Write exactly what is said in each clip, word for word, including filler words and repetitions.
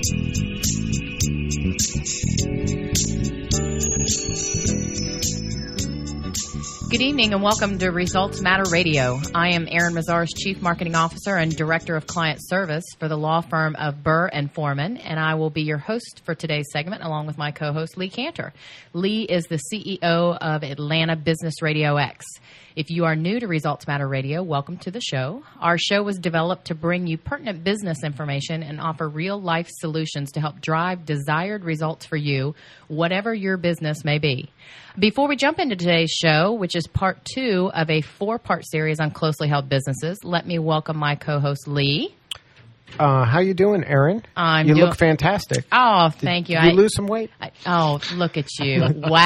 Good evening and welcome to Results Matter Radio. I am Erin Mazar's Chief Marketing Officer and Director of Client Service for the law firm of Burr and Foreman, and I will be your host for today's segment along with my co-host Lee Cantor. Lee is the C E O of Atlanta Business Radio X. If you are new to Results Matter Radio, welcome to the show. Our show was developed to bring you pertinent business information and offer real-life solutions to help drive desired results for you, whatever your business may be. Before we jump into today's show, which is part two of a four-part series on closely held businesses, let me welcome my co-host, Lee. Uh, how you doing, Erin? I'm you doing... look fantastic. Oh, thank Did you. you I... lose some weight? I... Oh, look at you.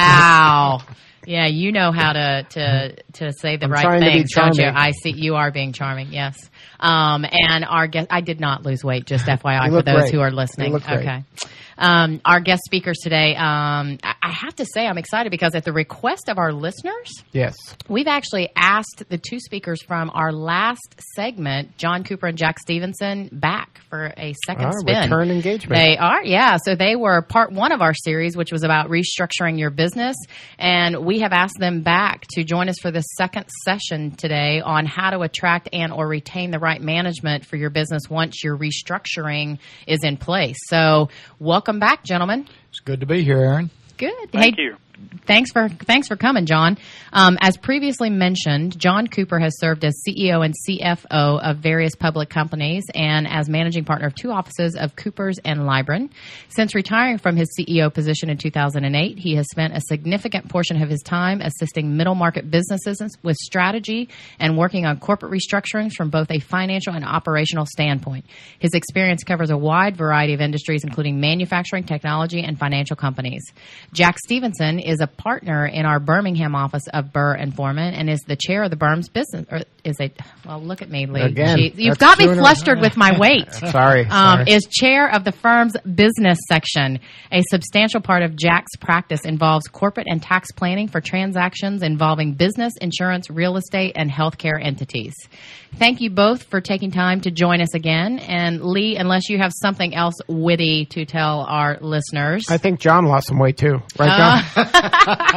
Wow. Yeah, you know how to, to, to say the I'm right things, don't you? charming. I see you are being charming, yes. Um, and our guest, I did not lose weight, just F Y I You for look those great. who are listening. You look great. Okay. Um, our guest speakers today, um, I, I have to say I'm excited because at the request of our listeners, Yes. we've actually asked the two speakers from our last segment, John Cooper and Jack Stevenson, back for a second Ah, spin. return engagement. They are, yeah. So they were part one of our series, which was about restructuring your business. And we have asked them back to join us for the second session today on how to attract and or retain the right management for your business once your restructuring is in place. So welcome back, gentlemen. It's good to be here, Erin. Good. Thank hey, you. Thanks for thanks for coming, John. Um, as previously mentioned, John Cooper has served as C E O and C F O of various public companies and as managing partner of two offices of Coopers and Libren. Since retiring from his C E O position in two thousand eight, he has spent a significant portion of his time assisting middle market businesses with strategy and working on corporate restructurings from both a financial and operational standpoint. His experience covers a wide variety of industries, including manufacturing, technology, and financial companies. Jack Stevenson is a partner in our Birmingham office of Burr and Foreman and is the chair of the Burm's business. Or is a well, look at me, Lee. Again, Jeez, you've that's got me doing it. flustered with my weight. Sorry. Um, sorry. is chair of the firm's business section. A substantial part of Jack's practice involves corporate and tax planning for transactions involving business, insurance, real estate, and healthcare entities. Thank you both for taking time to join us again. And Lee, unless you have something else witty to tell our listeners. I think John lost some weight too. Right, John? Uh,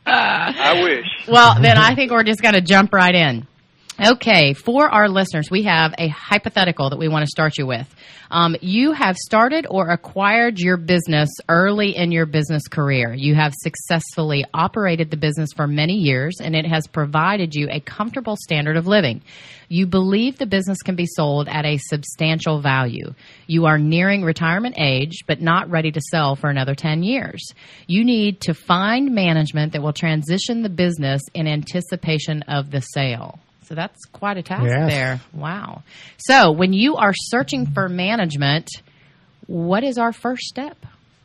I wish. Well, then I think we're just going to jump right in. Okay, for our listeners, we have a hypothetical that we want to start you with. Um, you have started or acquired your business early in your business career. You have successfully operated the business for many years, and it has provided you a comfortable standard of living. You believe the business can be sold at a substantial value. You are nearing retirement age, but not ready to sell for another ten years. You need to find management that will transition the business in anticipation of the sale. So that's quite a task Yes. there. Wow. So when you are searching for management, what is our first step?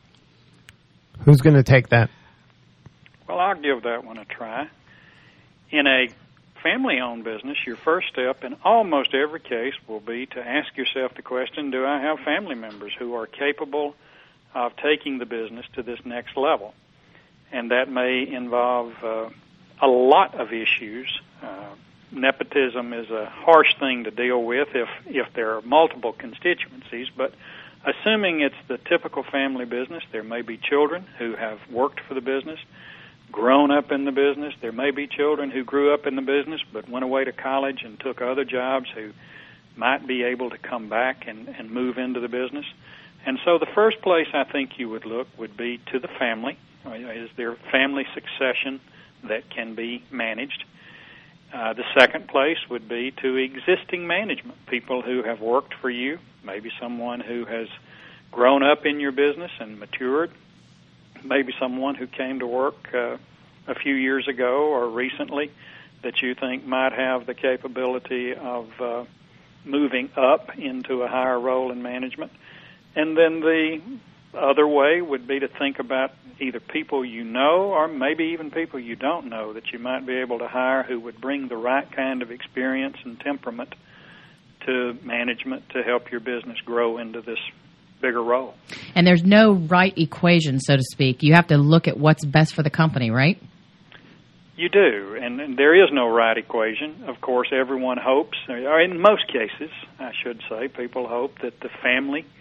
Who's going to take that? Well, I'll give that one a try. In a family-owned business, your first step in almost every case will be to ask yourself the question, do I have family members who are capable of taking the business to this next level? And that may involve uh, a lot of issues. Uh, nepotism is a harsh thing to deal with if, if there are multiple constituencies, but assuming it's the typical family business, there may be children who have worked for the business, grown up in the business. There may be children who grew up in the business but went away to college and took other jobs who might be able to come back and, and move into the business. And so the first place I think you would look would be to the family. Is there family succession that can be managed? Uh, the second place would be to existing management, people who have worked for you, maybe someone who has grown up in your business and matured, maybe someone who came to work uh, a few years ago or recently that you think might have the capability of uh, moving up into a higher role in management. And then the other way would be to think about either people you know or maybe even people you don't know that you might be able to hire who would bring the right kind of experience and temperament to management to help your business grow into this bigger role. And there's no right equation, so to speak. You have to look at what's best for the company, right? You do, and, and there is no right equation. Of course, everyone hopes, or in most cases, I should say, people hope that the family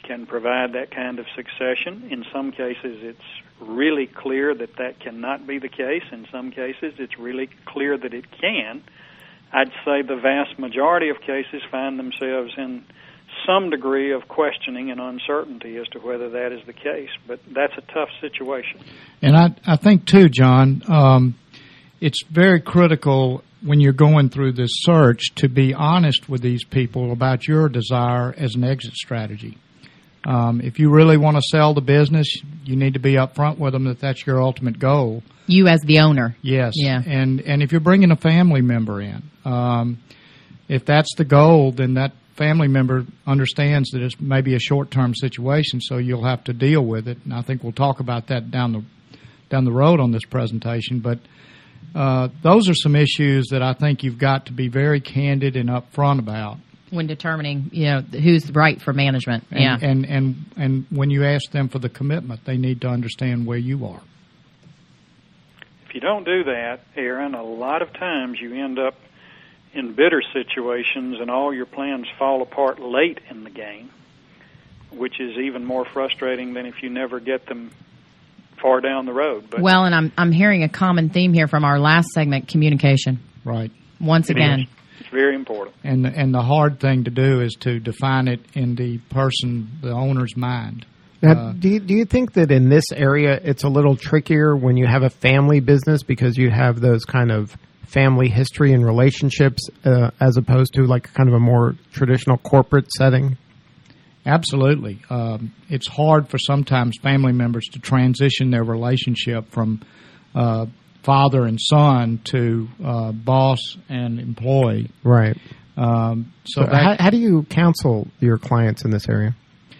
can provide that kind of succession. In some cases, it's really clear that that cannot be the case. In some cases, it's really clear that it can. I'd say the vast majority of cases find themselves in some degree of questioning and uncertainty as to whether that is the case. But that's a tough situation. And I, I think, too, John, um, it's very critical when you're going through this search to be honest with these people about your desire as an exit strategy. Um, if you really want to sell the business, you need to be upfront with them that that's your ultimate goal. You as the owner. Yes. Yeah. And and if you're bringing a family member in, um, if that's the goal, then that family member understands that it's maybe a short-term situation, so you'll have to deal with it. And I think we'll talk about that down the down the road on this presentation. But uh, those are some issues that I think you've got to be very candid and upfront about when determining, you know, who's right for management. And, yeah. And, and and when you ask them for the commitment, they need to understand where you are. If you don't do that, Aaron, a lot of times you end up in bitter situations and all your plans fall apart late in the game, which is even more frustrating than if you never get them far down the road. But well, and I'm I'm hearing a common theme here from our last segment, communication. Right. Once it again. Is. It's very important. And the, and the hard thing to do is to define it in the person, the owner's mind. Now, Uh, do you, do you think that in this area it's a little trickier when you have a family business because you have those kind of family history and relationships uh, as opposed to like kind of a more traditional corporate setting? Absolutely. Um, it's hard for sometimes family members to transition their relationship from uh, father and son to uh, boss and employee. Right. Um, so So that, how, how do you counsel your clients in this area?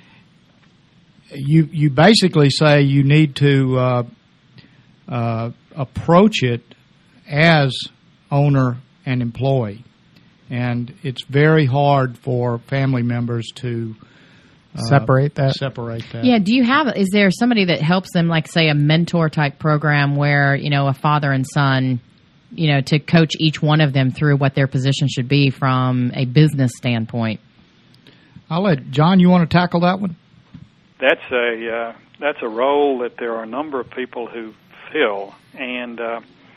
you you basically say you need to uh, uh, approach it as owner and employee, and it's very hard for family members to uh, Separate that? Separate that. Yeah, do you have, is there somebody that helps them, like, say, a mentor type program where, you know, a father and son, you know, to coach each one of them through what their position should be from a business standpoint? I'll let John, you want to tackle that one? That's a uh, that's a role that there are a number of people who fill, and uh,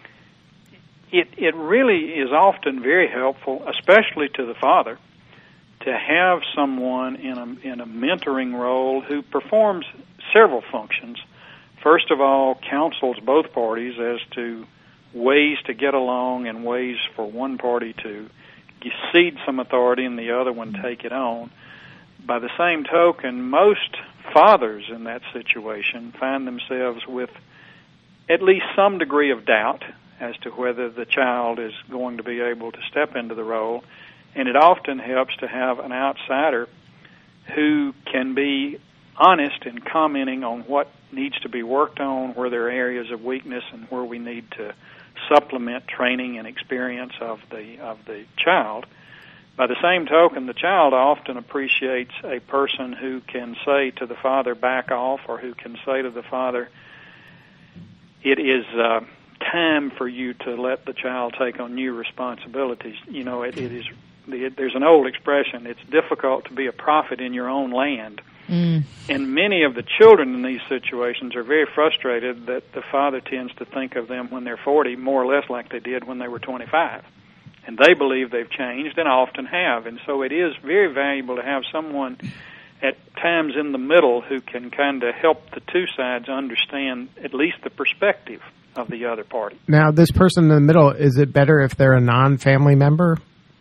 it it really is often very helpful, especially to the father, to have someone in a in a mentoring role who performs several functions. First of all, counsels both parties as to ways to get along and ways for one party to cede some authority and the other one take it on. By the same token, most fathers in that situation find themselves with at least some degree of doubt as to whether the child is going to be able to step into the role, and it often helps to have an outsider who can be honest in commenting on what needs to be worked on, where there are areas of weakness, and where we need to supplement training and experience of the of the child. By the same token, the child often appreciates a person who can say to the father, back off, or who can say to the father, it is uh, time for you to let the child take on new responsibilities. You know, it, it is. There's an old expression, it's difficult to be a prophet in your own land. Mm. And many of the children in these situations are very frustrated that the father tends to think of them when they're forty more or less like they did when they were twenty-five. And they believe they've changed, and often have. And so it is very valuable to have someone at times in the middle who can kind of help the two sides understand at least the perspective of the other party. Now, this person in the middle, is it better if they're a non-family member?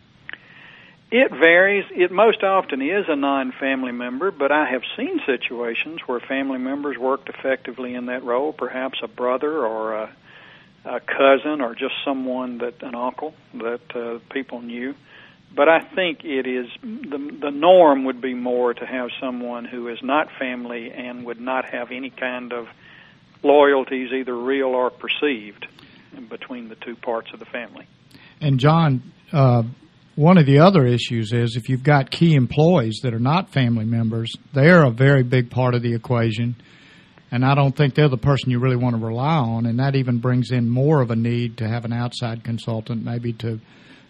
It varies. It most often is a non-family member, but I have seen situations where family members worked effectively in that role, perhaps a brother or a a cousin or just someone that, an uncle that uh, people knew. But I think it is, the, the norm would be more to have someone who is not family and would not have any kind of loyalties, either real or perceived, between the two parts of the family. And John, uh, one of the other issues is if you've got key employees that are not family members, they're a very big part of the equation. And I don't think they're the person you really want to rely on, and that even brings in more of a need to have an outside consultant, maybe to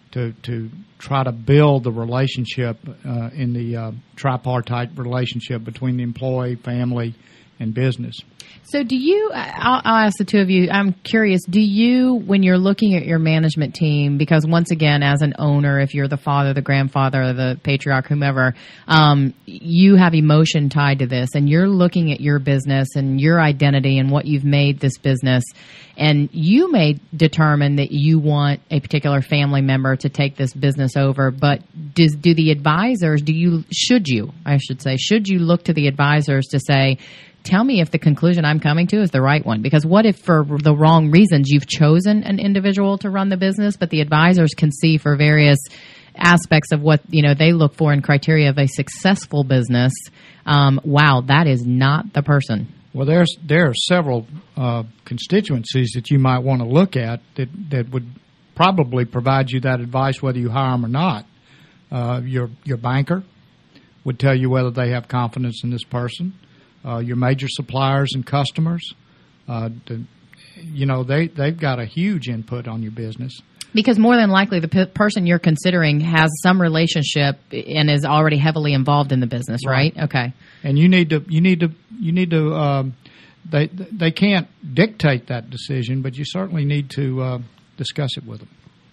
to to try to build the relationship uh, in the uh, tripartite relationship between the employee, family, and business. So do you, I'll, I'll ask the two of you, I'm curious, do you, when you're looking at your management team, because once again, as an owner, if you're the father, the grandfather, the patriarch, whomever, um, you have emotion tied to this, and you're looking at your business and your identity and what you've made this business, and you may determine that you want a particular family member to take this business over, but does, do the advisors, do you, should you, I should say, should you look to the advisors to say, tell me if the conclusion I'm coming to is the right one? Because what if for the wrong reasons you've chosen an individual to run the business, but the advisors can see for various aspects of what, you know, they look for in criteria of a successful business, um, wow, that is not the person. Well, there's there are several uh, constituencies that you might want to look at that, that would probably provide you that advice whether you hire them or not. Uh, your your banker would tell you whether they have confidence in this person. Uh, your major suppliers and customers, uh, the, you know, they, they've got a huge input on your business. Because more than likely the p- person you're considering has some relationship and is already heavily involved in the business, right? right? Okay. And you need to, you need to, you need to, um, they, they can't dictate that decision, but you certainly need to uh, discuss it with them.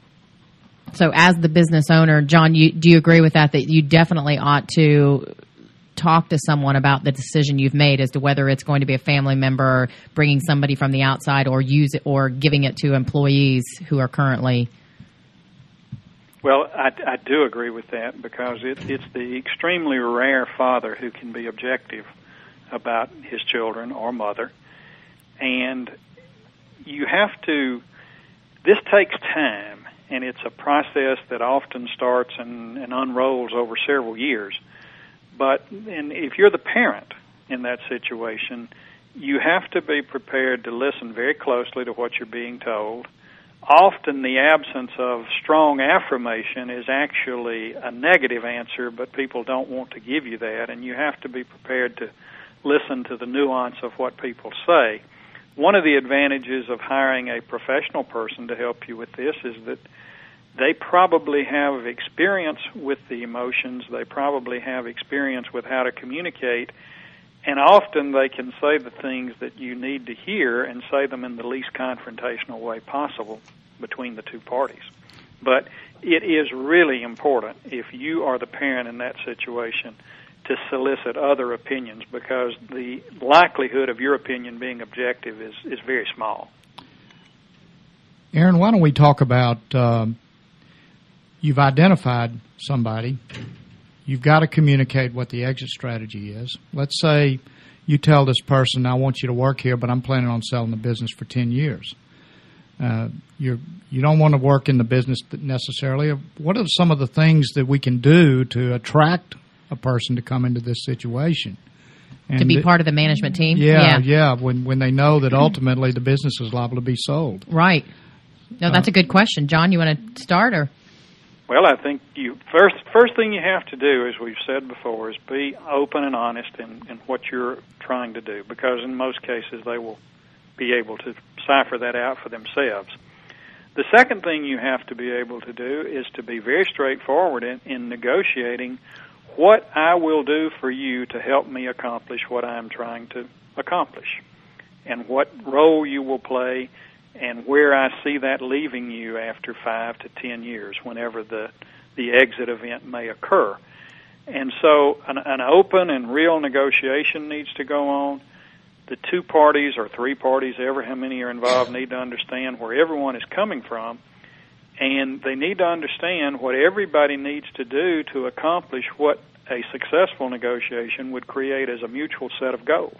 So as the business owner, John, you, do you agree with that, that you definitely ought to talk to someone about the decision you've made as to whether it's going to be a family member or bringing somebody from the outside or use it or giving it to employees who are currently? Well, I, I do agree with that because it, it's the extremely rare father who can be objective about his children or mother. And you have to, this takes time, and it's a process that often starts and, and unrolls over several years. But and if you're the parent in that situation, you have to be prepared to listen very closely to what you're being told. Often the absence of strong affirmation is actually a negative answer, but people don't want to give you that, and you have to be prepared to listen to the nuance of what people say. One of the advantages of hiring a professional person to help you with this is that they probably have experience with the emotions. They probably have experience with how to communicate. And often they can say the things that you need to hear and say them in the least confrontational way possible between the two parties. But it is really important, if you are the parent in that situation, to solicit other opinions because the likelihood of your opinion being objective is, is very small. Aaron, why don't we talk about... Um, You've identified somebody. You've got to communicate what the exit strategy is. Let's say you tell this person, I want you to work here, but I'm planning on selling the business for ten years. Uh, you're, you don't want to work in the business necessarily. What are some of the things that we can do to attract a person to come into this situation? And to be part of the management team? Yeah, yeah, yeah, when, when they know that ultimately the business is liable to be sold. Right. No, that's uh, a good question. John, you want to start or... Well, I think you first first thing you have to do, as we've said before, is be open and honest in, in what you're trying to do, because in most cases they will be able to cipher that out for themselves. The second thing you have to be able to do is to be very straightforward in, in negotiating what I will do for you to help me accomplish what I'm trying to accomplish, and what role you will play, and where I see that leaving you after five to ten years, whenever the the exit event may occur. And so an, an open and real negotiation needs to go on. The two parties or three parties, ever how many are involved, need to understand where everyone is coming from, and they need to understand what everybody needs to do to accomplish what a successful negotiation would create as a mutual set of goals.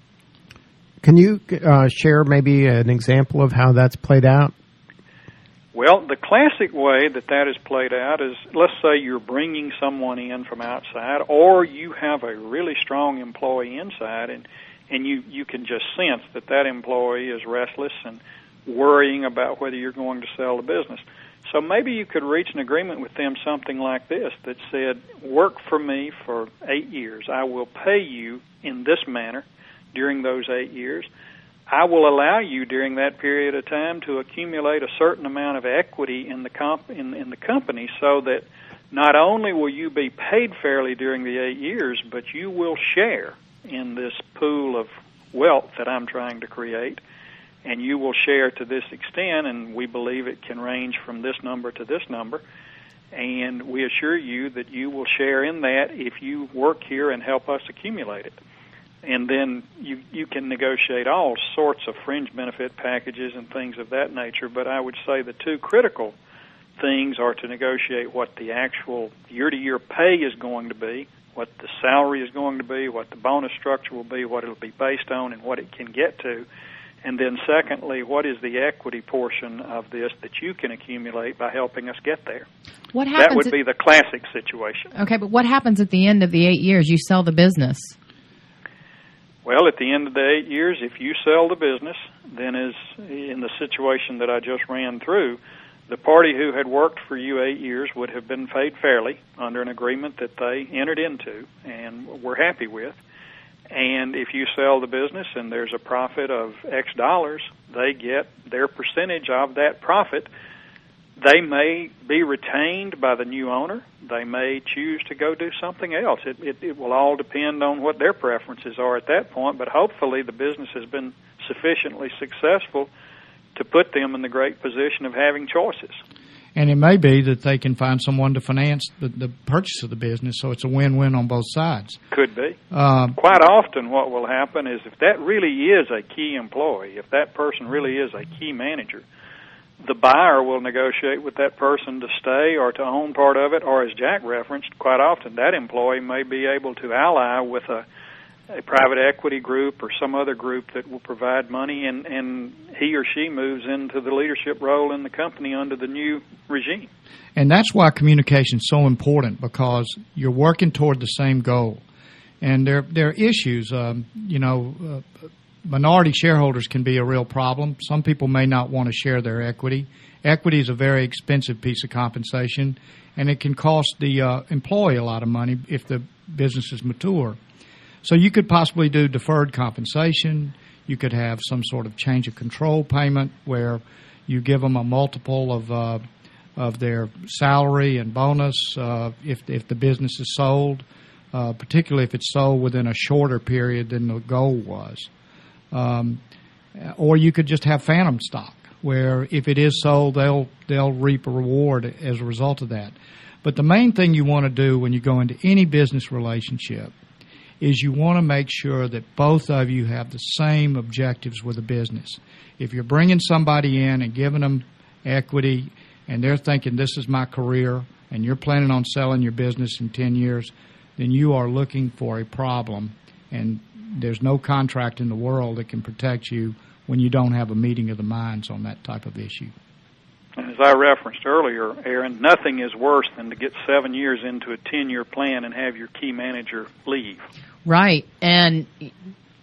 Can you uh, share maybe an example of how that's played out? Well, the classic way that that is played out is, let's say you're bringing someone in from outside, or you have a really strong employee inside, and, and you, you can just sense that that employee is restless and worrying about whether you're going to sell the business. So maybe you could reach an agreement with them, something like this, that said, work for me for eight years. I will pay you in this manner during those eight years. I will allow you during that period of time to accumulate a certain amount of equity in the comp- in, in the company, so that not only will you be paid fairly during the eight years, but you will share in this pool of wealth that I'm trying to create, and you will share to this extent, and we believe it can range from this number to this number, and we assure you that you will share in that if you work here and help us accumulate it. And then you you can negotiate all sorts of fringe benefit packages and things of that nature, but I would say the two critical things are to negotiate what the actual year-to-year pay is going to be, what the salary is going to be, what the bonus structure will be, what it will be based on, and what it can get to. And then secondly, what is the equity portion of this that you can accumulate by helping us get there? What happens that would at, be the classic situation. Okay, but what happens at the end of the eight years? You sell the business. Well, at the end of the eight years, if you sell the business, then as in the situation that I just ran through, the party who had worked for you eight years would have been paid fairly under an agreement that they entered into and were happy with. And if you sell the business and there's a profit of X dollars, they get their percentage of that profit. They may be retained by the new owner. They may choose to go do something else. It, it, it will all depend on what their preferences are at that point, but hopefully the business has been sufficiently successful to put them in the great position of having choices. And it may be that they can find someone to finance the, the purchase of the business, so it's a win-win on both sides. Could be. Um, Quite often what will happen is if that really is a key employee, if that person really is a key manager, the buyer will negotiate with that person to stay or to own part of it, or as Jack referenced, quite often that employee may be able to ally with a, a private equity group or some other group that will provide money, and, and he or she moves into the leadership role in the company under the new regime. And that's why communication is so important, because you're working toward the same goal. And there, there are issues, um, you know, uh, minority shareholders can be a real problem. Some people may not want to share their equity. Equity is a very expensive piece of compensation, and it can cost the uh, employee a lot of money if the business is mature. So you could possibly do deferred compensation. You could have some sort of change of control payment where you give them a multiple of uh, of their salary and bonus uh, if if the business is sold, uh, particularly if it's sold within a shorter period than the goal was. Um, or you could just have phantom stock, where if it is sold, they'll they'll reap a reward as a result of that. But the main thing you want to do when you go into any business relationship is you want to make sure that both of you have the same objectives with the business. If you're bringing somebody in and giving them equity and they're thinking this is my career and you're planning on selling your business in ten years, then you are looking for a problem, and there's no contract in the world that can protect you when you don't have a meeting of the minds on that type of issue. As I referenced earlier, Aaron, nothing is worse than to get seven years into a ten-year plan and have your key manager leave. Right. And I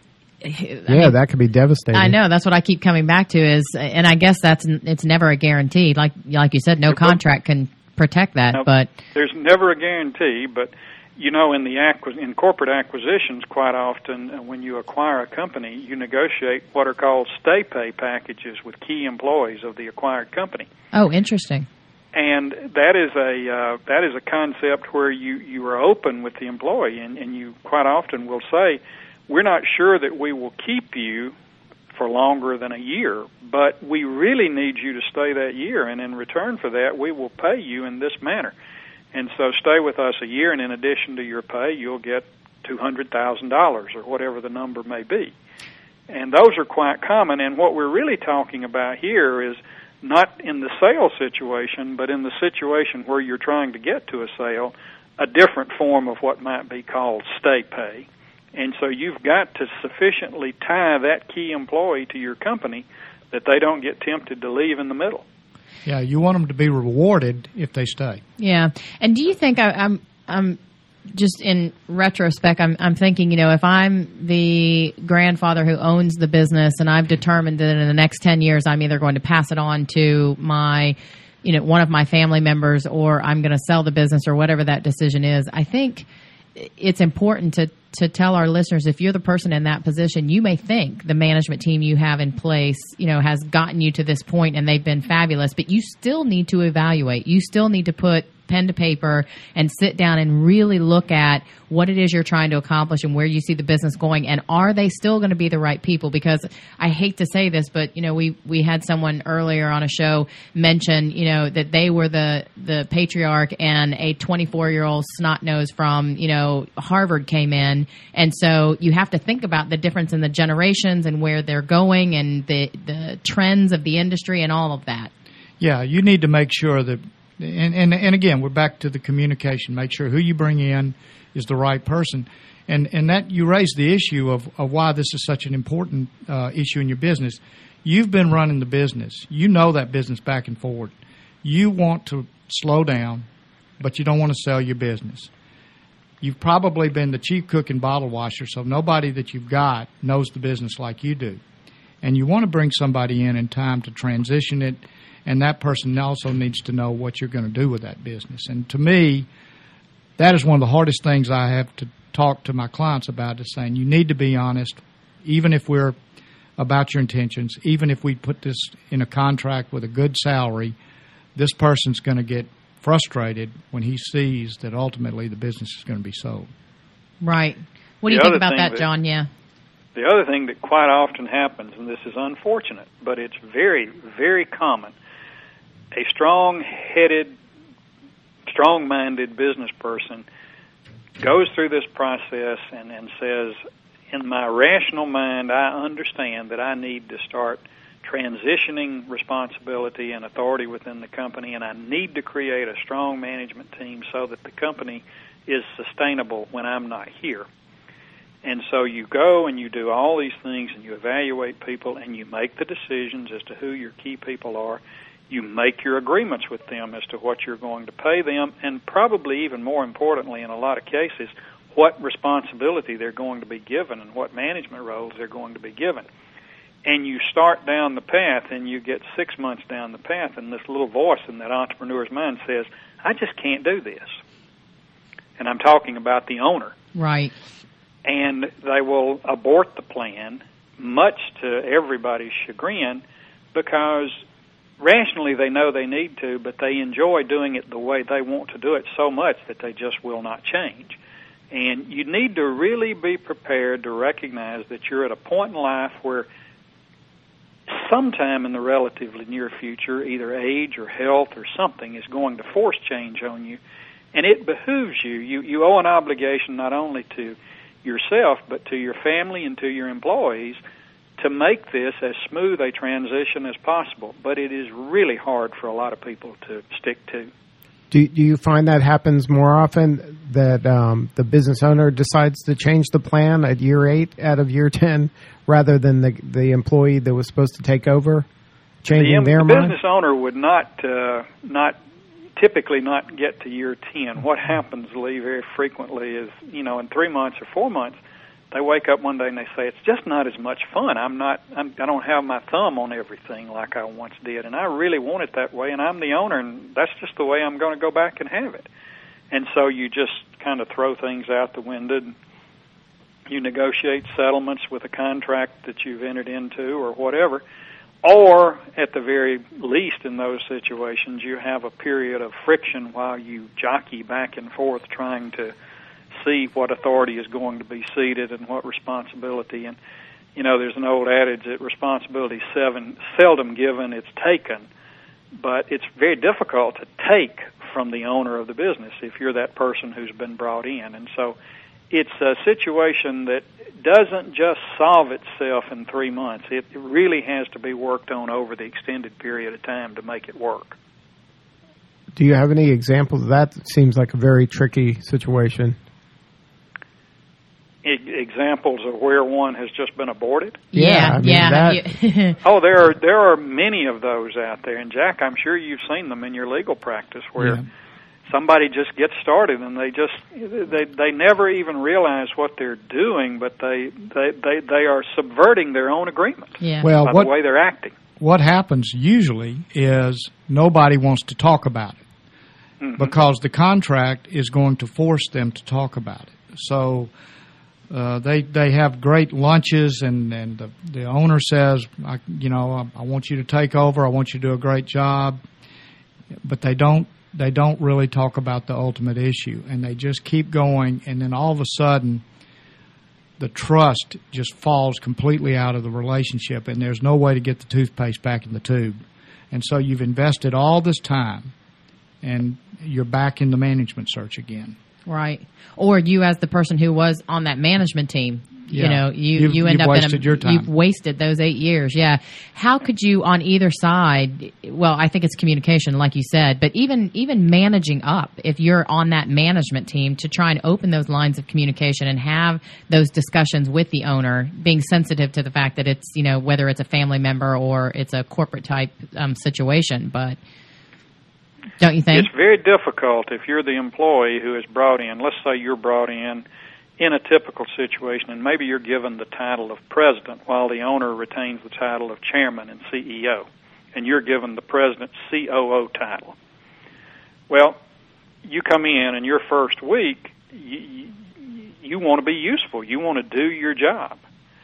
yeah, mean, that could be devastating. I know. That's what I keep coming back to is, and I guess that's, it's never a guarantee. Like, like you said, no contract can protect that, now, but there's never a guarantee, but you know, in the acqu- in corporate acquisitions, quite often uh, when you acquire a company, you negotiate what are called stay pay packages with key employees of the acquired company. Oh, interesting. And that is a uh, that is a concept where you, you are open with the employee, and, and you quite often will say, we're not sure that we will keep you for longer than a year, but we really need you to stay that year, and in return for that, we will pay you in this manner. And so stay with us a year, and in addition to your pay, you'll get two hundred thousand dollars or whatever the number may be. And those are quite common, and what we're really talking about here is not in the sale situation, but in the situation where you're trying to get to a sale, a different form of what might be called stay pay. And so you've got to sufficiently tie that key employee to your company that they don't get tempted to leave in the middle. Yeah, you want them to be rewarded if they stay. Yeah. And do you think I, I'm, I'm just in retrospect, I'm, I'm thinking, you know, if I'm the grandfather who owns the business and I've determined that in the next ten years I'm either going to pass it on to my, you know, one of my family members, or I'm going to sell the business, or whatever that decision is, I think it's important to to tell our listeners, if you're the person in that position, you may think the management team you have in place, you know, has gotten you to this point and they've been fabulous, but you still need to evaluate. You still need to put pen to paper and sit down and really look at what it is you're trying to accomplish and where you see the business going, and are they still going to be the right people? Because I hate to say this, but you know, we we had someone earlier on a show mention, you know, that they were the the patriarch and a twenty-four year old snot nose from, you know, Harvard came in, and so you have to think about the difference in the generations and where they're going and the the trends of the industry and all of that. Yeah, you need to make sure that. And, and and again, we're back to the communication. Make sure who you bring in is the right person. And and that you raise the issue of, of why this is such an important uh, issue in your business. You've been running the business. You know that business back and forward. You want to slow down, but you don't want to sell your business. You've probably been the chief cook and bottle washer, so nobody that you've got knows the business like you do. And you want to bring somebody in in time to transition it. And that person also needs to know what you're going to do with that business. And to me, that is one of the hardest things I have to talk to my clients about, is saying you need to be honest, even if we're about your intentions, even if we put this in a contract with a good salary, this person's going to get frustrated when he sees that ultimately the business is going to be sold. Right. What do you think about that, John? Yeah. The other thing that quite often happens, and this is unfortunate, but it's very, very common, a strong-headed, strong-minded business person goes through this process and, and says, in my rational mind, I understand that I need to start transitioning responsibility and authority within the company, and I need to create a strong management team so that the company is sustainable when I'm not here. And so you go and you do all these things and you evaluate people and you make the decisions as to who your key people are. You make your agreements with them as to what you're going to pay them, and probably even more importantly in a lot of cases, what responsibility they're going to be given and what management roles they're going to be given. And you start down the path and you get six months down the path and this little voice in that entrepreneur's mind says, I just can't do this. And I'm talking about the owner. Right. And they will abort the plan, much to everybody's chagrin, because rationally they know they need to, but they enjoy doing it the way they want to do it so much that they just will not change. And you need to really be prepared to recognize that you're at a point in life where sometime in the relatively near future, either age or health or something is going to force change on you, and it behooves you. You, you owe an obligation not only to yourself, but to your family and to your employees to make this as smooth a transition as possible. But it is really hard for a lot of people to stick to. Do, do you find that happens more often, that um, the business owner decides to change the plan at year eight out of year ten rather than the the employee that was supposed to take over changing the, their the mind? The business owner would not uh, not typically not get to year ten. What happens, Lee, very frequently is, you know, in three months or four months, they wake up one day and they say, it's just not as much fun. I'm not, I'm, I don't have my thumb on everything like I once did, and I really want it that way, and I'm the owner, and that's just the way I'm going to go back and have it. And so you just kind of throw things out the window. You negotiate settlements with a contract that you've entered into or whatever. Or, at the very least in those situations, you have a period of friction while you jockey back and forth trying to see what authority is going to be ceded and what responsibility. And, you know, there's an old adage that responsibility is seven, seldom given, it's taken. But it's very difficult to take from the owner of the business if you're that person who's been brought in. And so it's a situation that doesn't just solve itself in three months. It really has to be worked on over the extended period of time to make it work. Do you have any examples of that? It seems like a very tricky situation. Examples of where one has just been aborted? Yeah, I mean, yeah. that... oh, there are there are many of those out there. And, Jack, I'm sure you've seen them in your legal practice where yeah. somebody just gets started and they just they they never even realize what they're doing, but they they, they, they are subverting their own agreement yeah. well, by what, the way they're acting. What happens usually is nobody wants to talk about it mm-hmm. because the contract is going to force them to talk about it. So Uh, they they have great lunches, and, and the, the owner says, I, you know, I, I want you to take over. I want you to do a great job. But they don't they don't really talk about the ultimate issue, and they just keep going. And then all of a sudden, the trust just falls completely out of the relationship, and there's no way to get the toothpaste back in the tube. And so you've invested all this time, and you're back in the management search again. Right. Or you as the person who was on that management team, yeah. you know, you, you've, you end you've up wasted in a, your time. You've wasted those eight years. Yeah. How could you on either side, well, I think it's communication, like you said, but even, even managing up, if you're on that management team, to try and open those lines of communication and have those discussions with the owner, being sensitive to the fact that it's, you know, whether it's a family member or it's a corporate type um, situation, but don't you think? It's very difficult if you're the employee who is brought in. Let's say you're brought in in a typical situation, and maybe you're given the title of president while the owner retains the title of chairman and C E O, and you're given the president C O O title. Well, you come in, and your first week, you, you want to be useful. You want to do your job.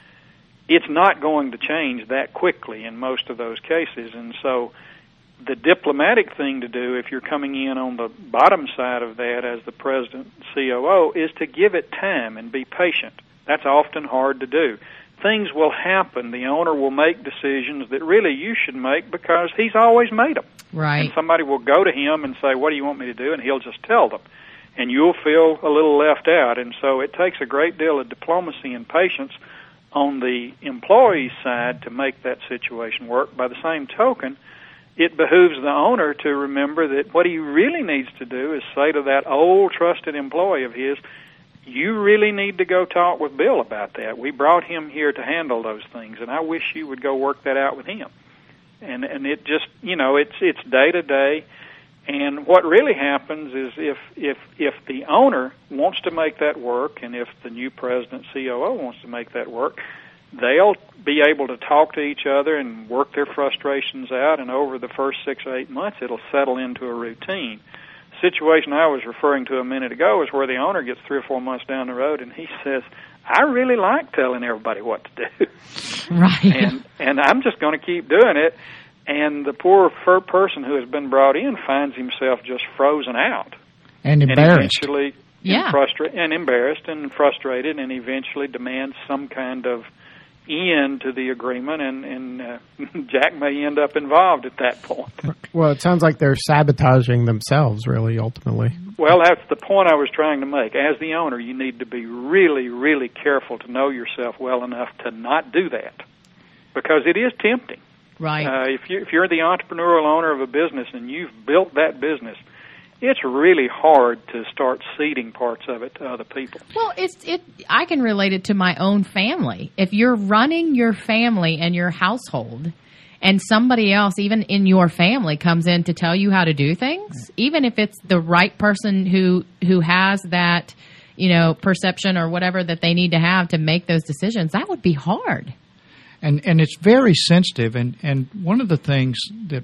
It's not going to change that quickly in most of those cases, and so the diplomatic thing to do if you're coming in on the bottom side of that as the president C O O is to give it time and be patient. That's often hard to do. Things will happen. The owner will make decisions that really you should make because he's always made them. Right. And somebody will go to him and say, what do you want me to do? And he'll just tell them. And you'll feel a little left out. And so it takes a great deal of diplomacy and patience on the employee's side to make that situation work. By the same token, it behooves the owner to remember that what he really needs to do is say to that old trusted employee of his, you really need to go talk with Bill about that. We brought him here to handle those things, and I wish you would go work that out with him. And and it just, you know, it's it's day to day. And what really happens is if if if the owner wants to make that work, and if the new president C O O wants to make that work, they'll be able to talk to each other and work their frustrations out, and over the first six or eight months, it'll settle into a routine. The situation I was referring to a minute ago is where the owner gets three or four months down the road, and he says, I really like telling everybody what to do. Right. And, and I'm just going to keep doing it. And the poor fir- person who has been brought in finds himself just frozen out. And embarrassed. And eventually yeah. frustra- and embarrassed and frustrated, and eventually demands some kind of end to the agreement, and, and uh, Jack may end up involved at that point. Well, it sounds like they're sabotaging themselves, really, ultimately. Well, that's the point I was trying to make. As the owner, you need to be really, really careful to know yourself well enough to not do that, because it is tempting. Right. Uh, if you if you're the entrepreneurial owner of a business and you've built that business, it's really hard to start ceding parts of it to other people. Well, it's it. I can relate it to my own family. If you're running your family and your household, and somebody else, even in your family, comes in to tell you how to do things, even if it's the right person who who has that, you know, perception or whatever that they need to have to make those decisions, that would be hard. And and it's very sensitive. And, and one of the things that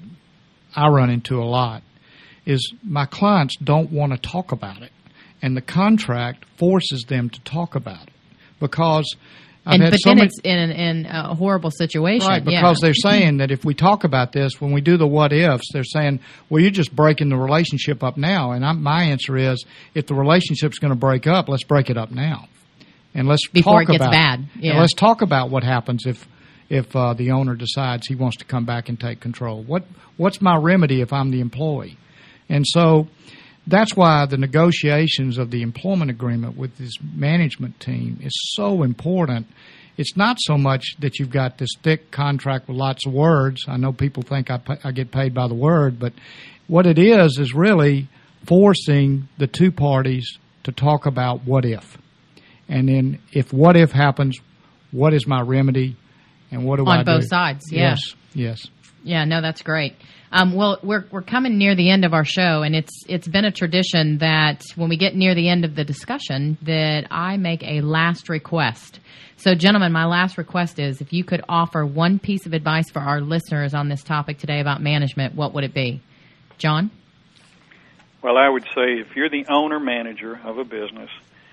I run into a lot is my clients don't want to talk about it, and the contract forces them to talk about it because I've and had but so then many, it's in an, in a horrible situation, right? Because yeah. they're saying that if we talk about this, when we do the what ifs, they're saying, "Well, you're just breaking the relationship up now." And I'm, my answer is, if the relationship's going to break up, let's break it up now, and let's before talk it gets about bad. Yeah. And let's talk about what happens if if uh, the owner decides he wants to come back and take control. What what's my remedy if I'm the employee? And so that's why the negotiations of the employment agreement with this management team is so important. It's not so much that you've got this thick contract with lots of words. I know people think I, pay, I get paid by the word, but what it is is really forcing the two parties to talk about what if. And then if what if happens, what is my remedy and what do I do? On both sides, yeah. Yes, yes. Yeah, no, that's great. Um, well, we're we're coming near the end of our show, and it's it's been a tradition that when we get near the end of the discussion, that I make a last request. So, gentlemen, my last request is if you could offer one piece of advice for our listeners on this topic today about management, what would it be? John? Well, I would say if you're the owner-manager of a business,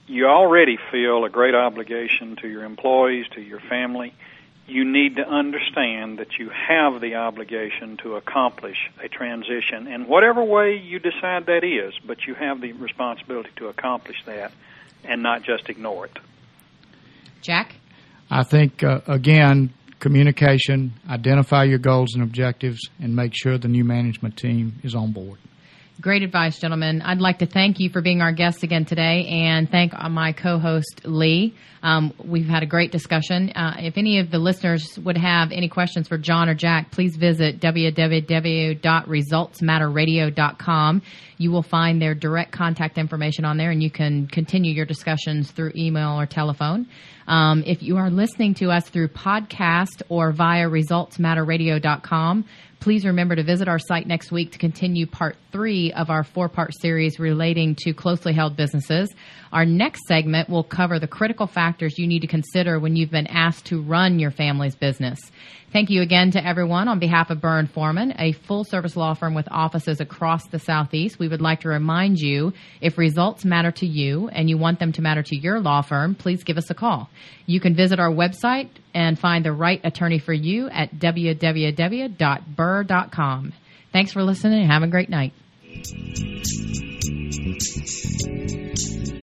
you already feel a great obligation to your employees, to your family. You need to understand that you have the obligation to accomplish a transition in whatever way you decide that is, but you have the responsibility to accomplish that and not just ignore it. Jack? I think, uh, again, communication, identify your goals and objectives, and make sure the new management team is on board. Great advice, gentlemen. I'd like to thank you for being our guest again today and thank my co-host, Lee. Um, we've had a great discussion. Uh, if any of the listeners would have any questions for John or Jack, please visit w w w dot results matter radio dot com. You will find their direct contact information on there, and you can continue your discussions through email or telephone. Um, if you are listening to us through podcast or via results matter radio dot com, please remember to visit our site next week to continue part three of our four-part series relating to closely held businesses. Our next segment will cover the critical factors you need to consider when you've been asked to run your family's business. Thank you again to everyone. On behalf of Burr and Foreman, a full-service law firm with offices across the Southeast, we would like to remind you, if results matter to you and you want them to matter to your law firm, please give us a call. You can visit our website and find the right attorney for you at w w w dot burr dot com. Thanks for listening and have a great night.